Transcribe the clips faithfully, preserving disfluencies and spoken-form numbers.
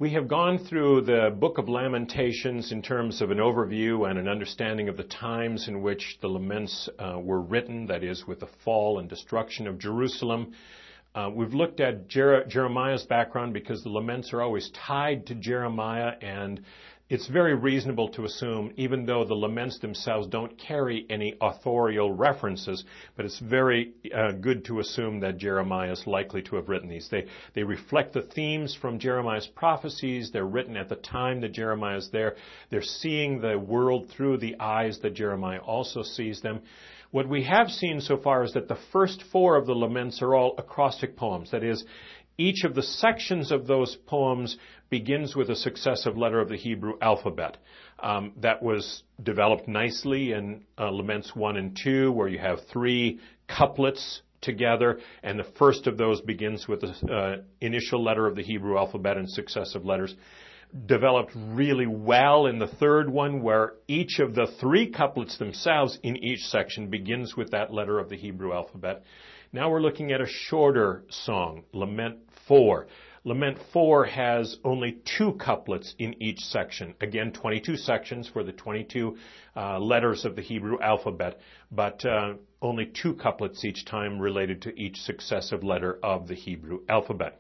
We have gone through the book of Lamentations in terms of an overview and an understanding of the times in which the laments uh, were written, that is, with the fall and destruction of Jerusalem. Uh, we've looked at Jer- Jeremiah's background because the laments are always tied to Jeremiah, and it's very reasonable to assume, even though the laments themselves don't carry any authorial references, but it's very uh, good to assume that Jeremiah is likely to have written these. They they reflect the themes from Jeremiah's prophecies. They're written at the time that Jeremiah is there. They're seeing the world through the eyes that Jeremiah also sees them. What we have seen so far is that the first four of the laments are all acrostic poems. That is, each of the sections of those poems begins with a successive letter of the Hebrew alphabet. Um, that was developed nicely in uh, Laments one and two, where you have three couplets together, and the first of those begins with the uh, initial letter of the Hebrew alphabet and successive letters. Developed really well in the third one, where each of the three couplets themselves in each section begins with that letter of the Hebrew alphabet. Now we're looking at a shorter song, Lament four. Lament four has only two couplets in each section. Again, twenty-two sections for the twenty-two uh, letters of the Hebrew alphabet, but uh, only two couplets each time related to each successive letter of the Hebrew alphabet.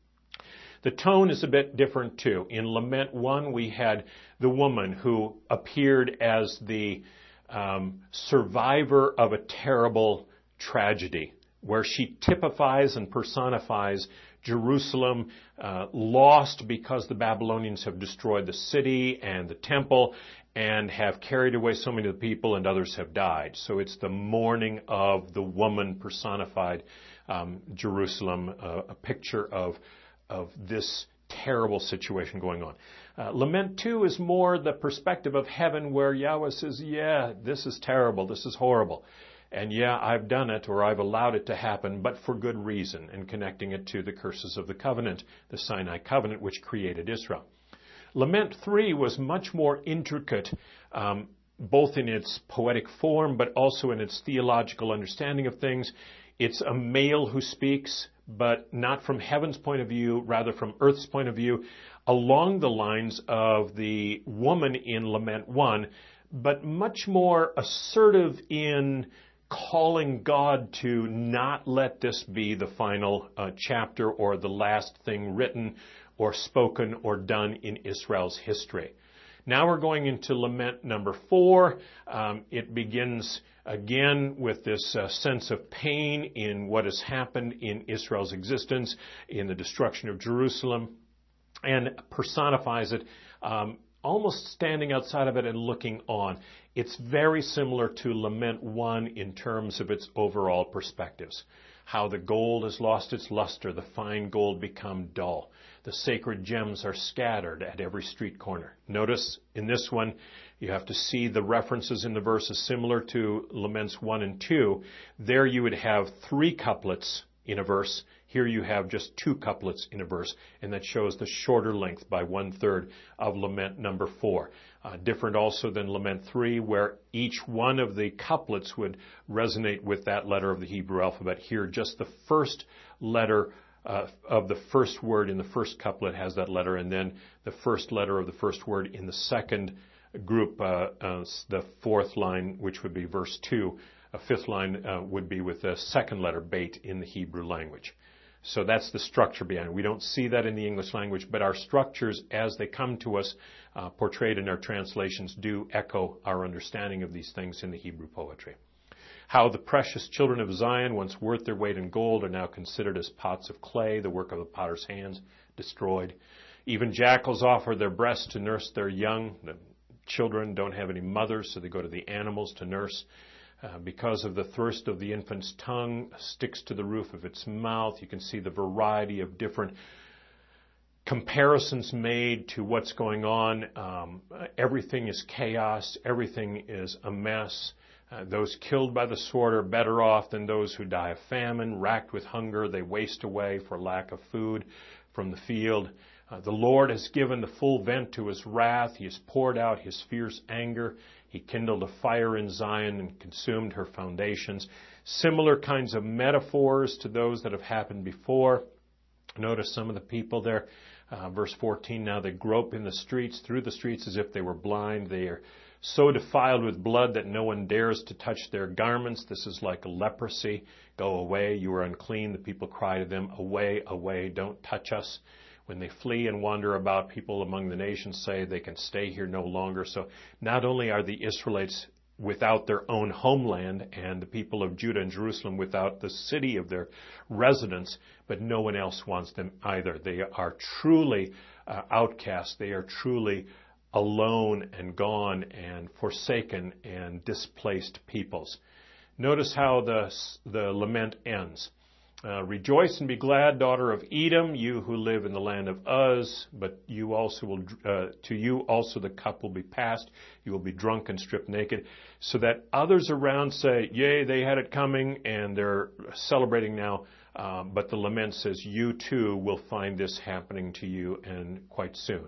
The tone is a bit different too. In Lament one, we had the woman who appeared as the um, survivor of a terrible tragedy, where she typifies and personifies Jerusalem, uh, lost because the Babylonians have destroyed the city and the temple and have carried away so many of the people, and others have died. So it's the mourning of the woman personified, um, Jerusalem, uh, a picture of of this terrible situation going on. Uh, Lament two is more the perspective of heaven, where Yahweh says, yeah, this is terrible, this is horrible. And yeah, I've done it, or I've allowed it to happen, but for good reason, and connecting it to the curses of the covenant, the Sinai covenant, which created Israel. Lament three was much more intricate, um, both in its poetic form, but also in its theological understanding of things. It's a male who speaks, but not from heaven's point of view, rather from earth's point of view, along the lines of the woman in Lament one, but much more assertive in calling God to not let this be the final uh, chapter or the last thing written or spoken or done in Israel's history. Now we're going into Lament number four. Um, it begins again with this uh, sense of pain in what has happened in Israel's existence, in the destruction of Jerusalem, and personifies it, um, almost standing outside of it and looking on. It's very similar to Lament one in terms of its overall perspectives. How the gold has lost its luster, the fine gold become dull. The sacred gems are scattered at every street corner. Notice in this one, you have to see the references in the verses similar to Laments one and two. There you would have three couplets in a verse. Here you have just two couplets in a verse, and that shows the shorter length by one-third of Lament number four. Uh, different also than Lament three, where each one of the couplets would resonate with that letter of the Hebrew alphabet. Here, just the first letter uh, of the first word in the first couplet has that letter, and then the first letter of the first word in the second group, uh, uh, the fourth line, which would be verse two. A fifth line uh, would be with the second letter, bait, in the Hebrew language. So that's the structure behind it. We don't see that in the English language, but our structures, as they come to us, uh, portrayed in our translations, do echo our understanding of these things in the Hebrew poetry. How the precious children of Zion, once worth their weight in gold, are now considered as pots of clay, the work of the potter's hands, destroyed. Even jackals offer their breasts to nurse their young. The children don't have any mothers, so they go to the animals to nurse. Uh, because of the thirst of the infant's tongue sticks to the roof of its mouth. You can see the variety of different comparisons made to what's going on. Um, everything is chaos. Everything is a mess. Uh, those killed by the sword are better off than those who die of famine. Racked with hunger, they waste away for lack of food from the field. Uh, the Lord has given the full vent to his wrath. He has poured out his fierce anger. He kindled a fire in Zion and consumed her foundations. Similar kinds of metaphors to those that have happened before. Notice some of the people there. Uh, verse fourteen, now they grope in the streets, through the streets as if they were blind. They are so defiled with blood that no one dares to touch their garments. This is like leprosy. Go away, you are unclean. The people cry to them, away, away, don't touch us. When they flee and wander about, people among the nations say they can stay here no longer. So not only are the Israelites without their own homeland and the people of Judah and Jerusalem without the city of their residence, but no one else wants them either. They are truly uh, outcast. They are truly alone and gone and forsaken and displaced peoples. Notice how the, the lament ends. Uh, Rejoice and be glad, daughter of Edom, you who live in the land of Uz, but you also will, uh, to you also the cup will be passed. You will be drunk and stripped naked, so that others around say, yea, they had it coming, and they're celebrating now. Um, but the lament says, you too will find this happening to you, and quite soon.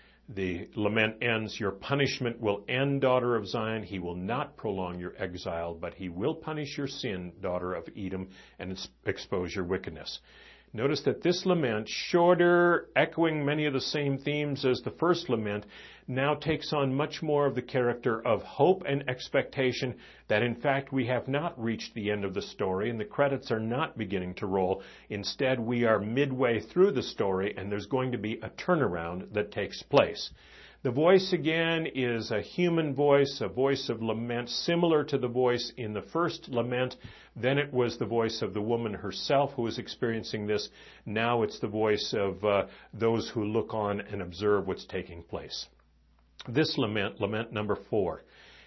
The lament ends, your punishment will end, daughter of Zion. He will not prolong your exile, but he will punish your sin, daughter of Edom, and expose your wickedness. Notice that this lament, shorter, echoing many of the same themes as the first lament, now takes on much more of the character of hope and expectation that in fact we have not reached the end of the story and the credits are not beginning to roll. Instead, we are midway through the story and there's going to be a turnaround that takes place. The voice again is a human voice, a voice of lament, similar to the voice in the first lament. Then it was the voice of the woman herself who was experiencing this. Now it's the voice of uh, those who look on and observe what's taking place. This lament, lament number four,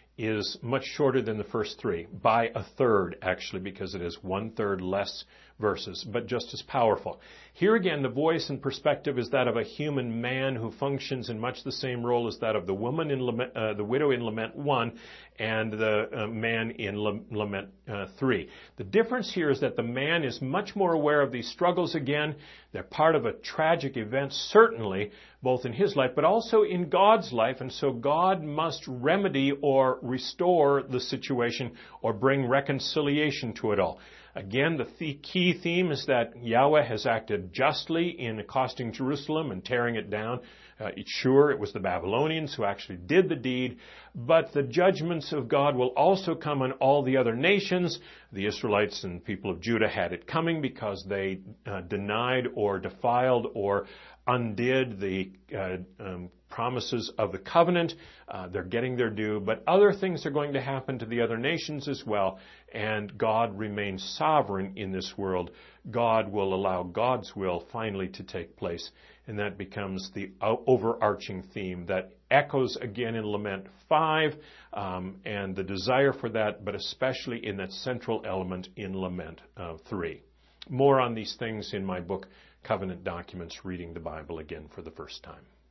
is much shorter than the first three, by a third actually, because it is one third less verses, but just as powerful. Here again, the voice and perspective is that of a human man who functions in much the same role as that of the woman in lament, uh, the widow in Lament one and the uh, man in Lament uh, three. The difference here is that the man is much more aware of these struggles again. They're part of a tragic event, certainly, both in his life, but also in God's life, and so God must remedy or restore the situation or bring reconciliation to it all. Again, the th- key theme is that Yahweh has acted justly in accosting Jerusalem and tearing it down. Uh, it's sure, it was the Babylonians who actually did the deed, but the judgments of God will also come on all the other nations. The Israelites and people of Judah had it coming because they uh, denied or defiled or undid the uh, um, promises of the covenant. Uh, they're getting their due, but other things are going to happen to the other nations as well, and God remains sovereign in this world. God will allow God's will finally to take place, and that becomes the overarching theme that echoes again in Lament five, um, and the desire for that, but especially in that central element in Lament uh, three. More on these things in my book, Covenant Documents, Reading the Bible Again for the First Time.